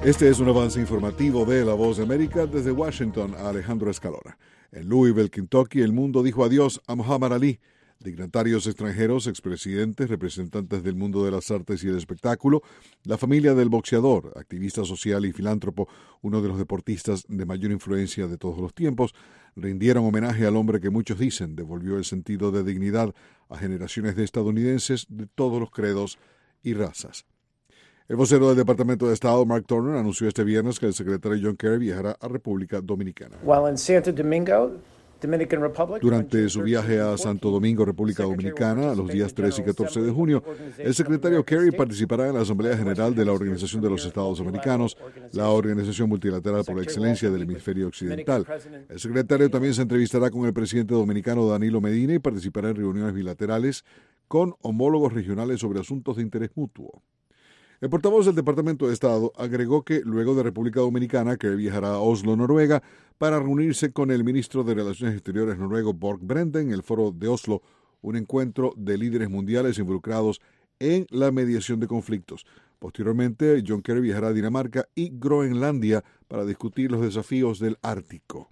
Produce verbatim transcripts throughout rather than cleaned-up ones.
Este es un avance informativo de La Voz de América. Desde Washington, Alejandro Escalona. En Louisville, Kentucky, el mundo dijo adiós a Muhammad Ali. Dignatarios extranjeros, expresidentes, representantes del mundo de las artes y el espectáculo, la familia del boxeador, activista social y filántropo, uno de los deportistas de mayor influencia de todos los tiempos, rindieron homenaje al hombre que muchos dicen devolvió el sentido de dignidad a generaciones de estadounidenses de todos los credos y razas. El vocero del Departamento de Estado, Mark Turner, anunció este viernes que el secretario John Kerry viajará a República Dominicana. While in Santo Domingo, Dominican Republic, Durante su viaje a Santo Domingo, República Dominicana, los días tres y catorce de junio, el secretario Kerry participará en la Asamblea General de la Organización de los Estados Americanos, la organización multilateral por la excelencia del hemisferio occidental. El secretario también se entrevistará con el presidente dominicano Danilo Medina y participará en reuniones bilaterales con homólogos regionales sobre asuntos de interés mutuo. El portavoz del Departamento de Estado agregó que luego de República Dominicana, Kerry viajará a Oslo, Noruega, para reunirse con el ministro de Relaciones Exteriores noruego Borg Brende en el Foro de Oslo, un encuentro de líderes mundiales involucrados en la mediación de conflictos. Posteriormente, John Kerry viajará a Dinamarca y Groenlandia para discutir los desafíos del Ártico.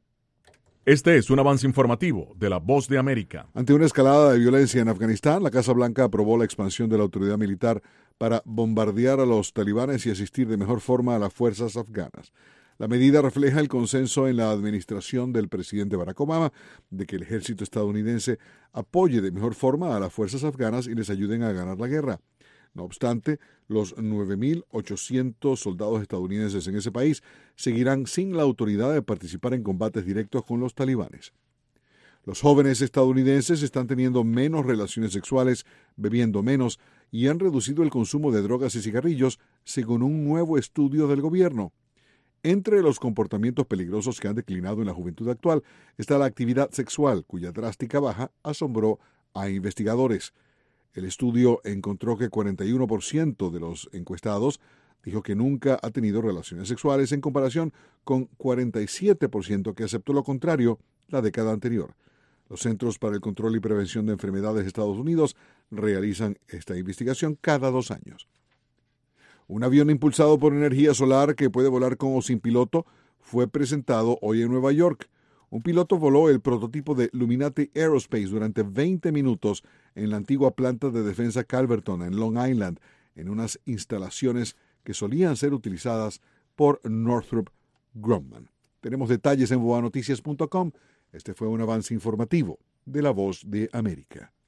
Este es un avance informativo de La Voz de América. Ante una escalada de violencia en Afganistán, la Casa Blanca aprobó la expansión de la autoridad militar para bombardear a los talibanes y asistir de mejor forma a las fuerzas afganas. La medida refleja el consenso en la administración del presidente Barack Obama de que el ejército estadounidense apoye de mejor forma a las fuerzas afganas y les ayuden a ganar la guerra. No obstante, los nueve mil ochocientos soldados estadounidenses en ese país seguirán sin la autoridad de participar en combates directos con los talibanes. Los jóvenes estadounidenses están teniendo menos relaciones sexuales, bebiendo menos y han reducido el consumo de drogas y cigarrillos, según un nuevo estudio del gobierno. Entre los comportamientos peligrosos que han declinado en la juventud actual está la actividad sexual, cuya drástica baja asombró a investigadores. El estudio encontró que cuarenta y uno por ciento de los encuestados dijo que nunca ha tenido relaciones sexuales, en comparación con cuarenta y siete por ciento que aceptó lo contrario la década anterior. Los Centros para el Control y Prevención de Enfermedades de Estados Unidos realizan esta investigación cada dos años. Un avión impulsado por energía solar que puede volar con o sin piloto fue presentado hoy en Nueva York. Un piloto voló el prototipo de Luminati Aerospace durante veinte minutos en la antigua planta de defensa Calverton, en Long Island, en unas instalaciones que solían ser utilizadas por Northrop Grumman. Tenemos detalles en boa noticias punto com. Este fue un avance informativo de La Voz de América.